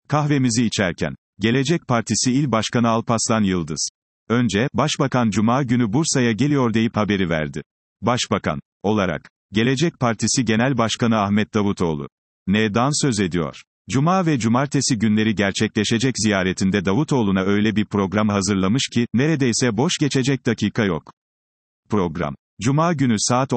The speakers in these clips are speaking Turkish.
Kahvemizi içerken. Gelecek Partisi İl Başkanı Alparslan Yıldız. Önce, Başbakan Cuma günü Bursa'ya geliyor deyip haberi verdi. Başbakan olarak. Gelecek Partisi Genel Başkanı Ahmet Davutoğlu. Neden söz ediyor? Cuma ve cumartesi günleri gerçekleşecek ziyaretinde Davutoğlu'na öyle bir program hazırlamış ki, neredeyse boş geçecek dakika yok. Program. Cuma günü saat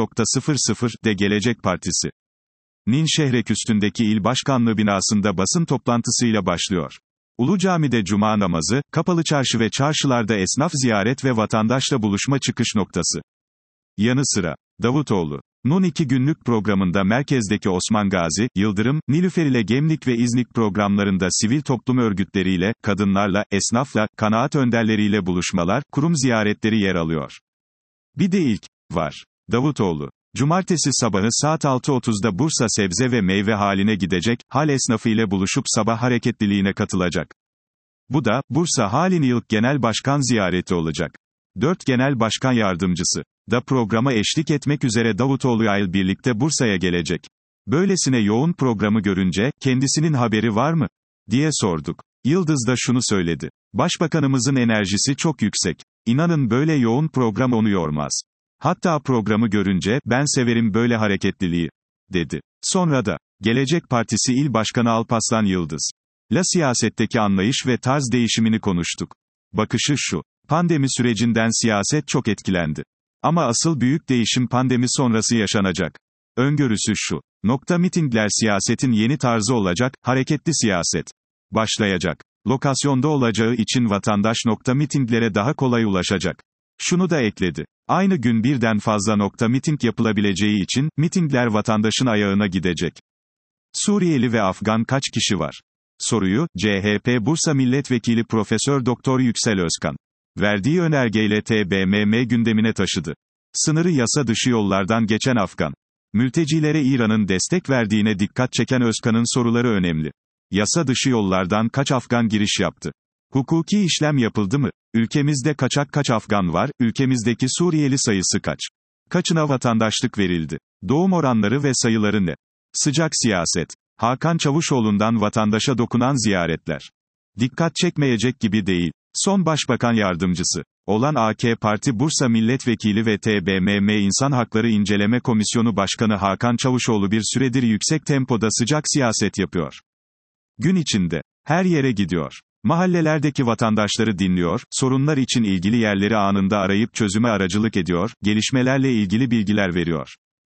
11.00'de Gelecek Partisi'nin Şehreküstü'ndeki il başkanlığı binasında basın toplantısıyla başlıyor. Ulu Cami'de cuma namazı, Kapalı Çarşı ve çarşılarda esnaf ziyaret ve vatandaşla buluşma çıkış noktası. Yanı sıra, Davutoğlu'nun 2 günlük programında merkezdeki Osman Gazi, Yıldırım, Nilüfer ile Gemlik ve İznik programlarında sivil toplum örgütleriyle, kadınlarla, esnafla, kanaat önderleriyle buluşmalar, kurum ziyaretleri yer alıyor. Bir de ilk var. Davutoğlu. Cumartesi sabahı saat 6.30'da Bursa sebze ve meyve haline gidecek, hal esnafı ile buluşup sabah hareketliliğine katılacak. Bu da, Bursa halini ilk genel başkan ziyareti olacak. 4 genel başkan yardımcısı da programa eşlik etmek üzere Davutoğlu'yla ile birlikte Bursa'ya gelecek. Böylesine yoğun programı görünce, kendisinin haberi var mı? Diye sorduk. Yıldız da şunu söyledi. Başbakanımızın enerjisi çok yüksek. İnanın böyle yoğun program onu yormaz. Hatta programı görünce, ben severim böyle hareketliliği, dedi. Sonra da, Gelecek Partisi İl Başkanı Alparslan Yıldız la siyasetteki anlayış ve tarz değişimini konuştuk. Bakışı şu. Pandemi sürecinden siyaset çok etkilendi. Ama asıl büyük değişim pandemi sonrası yaşanacak. Öngörüsü şu. Mitingler siyasetin yeni tarzı olacak, hareketli siyaset başlayacak. Lokasyonda olacağı için vatandaş mitinglere daha kolay ulaşacak. Şunu da ekledi. Aynı gün birden fazla miting yapılabileceği için, mitingler vatandaşın ayağına gidecek. Suriyeli ve Afgan kaç kişi var? Soruyu, CHP Bursa Milletvekili Profesör Doktor Yüksel Özkan verdiği önergeyle TBMM gündemine taşıdı. Sınırı yasa dışı yollardan geçen Afgan mültecilere İran'ın destek verdiğine dikkat çeken Özkan'ın soruları önemli. Yasa dışı yollardan kaç Afgan giriş yaptı? Hukuki işlem yapıldı mı? Ülkemizde kaç Afgan var? Ülkemizdeki Suriyeli sayısı kaç? Kaçına vatandaşlık verildi? Doğum oranları ve sayıları ne? Sıcak siyaset. Hakan Çavuşoğlu'ndan vatandaşa dokunan ziyaretler. Dikkat çekmeyecek gibi değil. Son Başbakan Yardımcısı olan AK Parti Bursa Milletvekili ve TBMM İnsan Hakları İnceleme Komisyonu Başkanı Hakan Çavuşoğlu bir süredir yüksek tempoda sıcak siyaset yapıyor. Gün içinde her yere gidiyor. Mahallelerdeki vatandaşları dinliyor, sorunlar için ilgili yerleri anında arayıp çözüme aracılık ediyor, gelişmelerle ilgili bilgiler veriyor.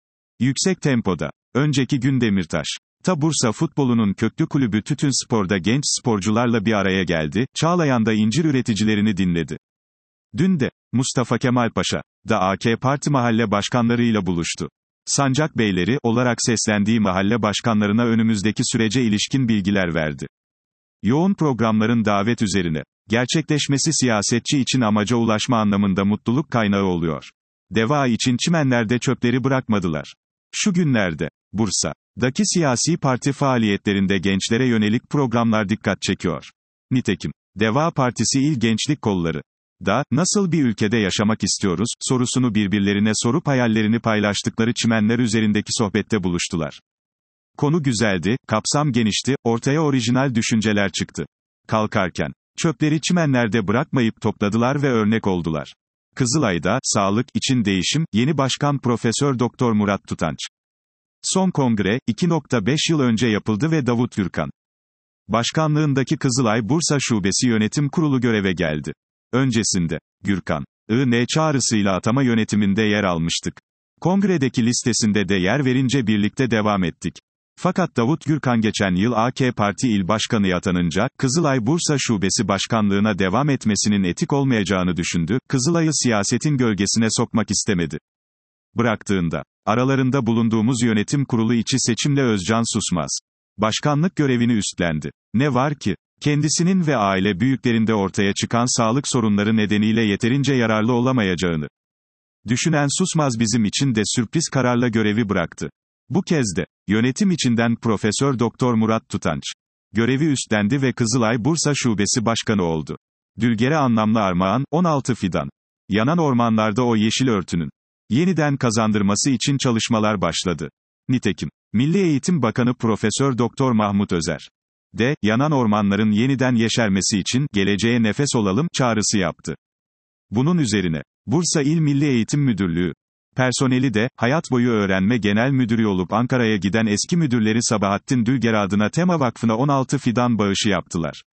Yüksek tempoda. Önceki gün Demirtaş, Bursa futbolunun köklü kulübü Tütünspor'da genç sporcularla bir araya geldi, Çağlayan'da incir üreticilerini dinledi. Dün de, Mustafa Kemal Paşa, da AK Parti mahalle başkanlarıyla buluştu. Sancak Beyleri olarak seslendiği mahalle başkanlarına önümüzdeki sürece ilişkin bilgiler verdi. Yoğun programların davet üzerine gerçekleşmesi siyasetçi için amaca ulaşma anlamında mutluluk kaynağı oluyor. Deva için çimenlerde çöpleri bırakmadılar. Şu günlerde, Bursa'daki siyasi parti faaliyetlerinde gençlere yönelik programlar dikkat çekiyor. Nitekim, Deva Partisi İl Gençlik Kolları da, nasıl bir ülkede yaşamak istiyoruz, sorusunu birbirlerine sorup hayallerini paylaştıkları çimenler üzerindeki sohbette buluştular. Konu güzeldi, kapsam genişti, ortaya orijinal düşünceler çıktı. Kalkarken, çöpleri çimenlerde bırakmayıp topladılar ve örnek oldular. Kızılay'da, sağlık için değişim, yeni başkan Profesör Doktor Murat Tutanç. Son kongre, 2,5 yıl önce yapıldı ve Davut Gürkan başkanlığındaki Kızılay Bursa Şubesi Yönetim Kurulu göreve geldi. Öncesinde, Gürkan, çağrısıyla atama yönetiminde yer almıştık. Kongredeki listesinde de yer verince birlikte devam ettik. Fakat Davut Gürkan geçen yıl AK Parti İl Başkanı atanınca, Kızılay Bursa Şubesi Başkanlığına devam etmesinin etik olmayacağını düşündü, Kızılay'ı siyasetin gölgesine sokmak istemedi. Bıraktığında, aralarında bulunduğumuz yönetim kurulu içi seçimle Özcan Susmaz başkanlık görevini üstlendi. Ne var ki, kendisinin ve aile büyüklerinde ortaya çıkan sağlık sorunları nedeniyle yeterince yararlı olamayacağını düşünen Susmaz bizim için de sürpriz kararla görevi bıraktı. Bu kez de, yönetim içinden Profesör Doktor Murat Tutanç görevi üstlendi ve Kızılay Bursa Şubesi Başkanı oldu. Dülger'e anlamlı armağan, 16 fidan. Yanan ormanlarda o yeşil örtünün yeniden kazandırması için çalışmalar başladı. Nitekim, Milli Eğitim Bakanı Profesör Doktor Mahmut Özer de, yanan ormanların yeniden yeşermesi için, geleceğe nefes olalım, çağrısı yaptı. Bunun üzerine, Bursa İl Milli Eğitim Müdürlüğü personeli de, Hayat Boyu Öğrenme Genel Müdürü olup Ankara'ya giden eski müdürleri Sabahattin Dülger adına Tema Vakfı'na 16 fidan bağışı yaptılar.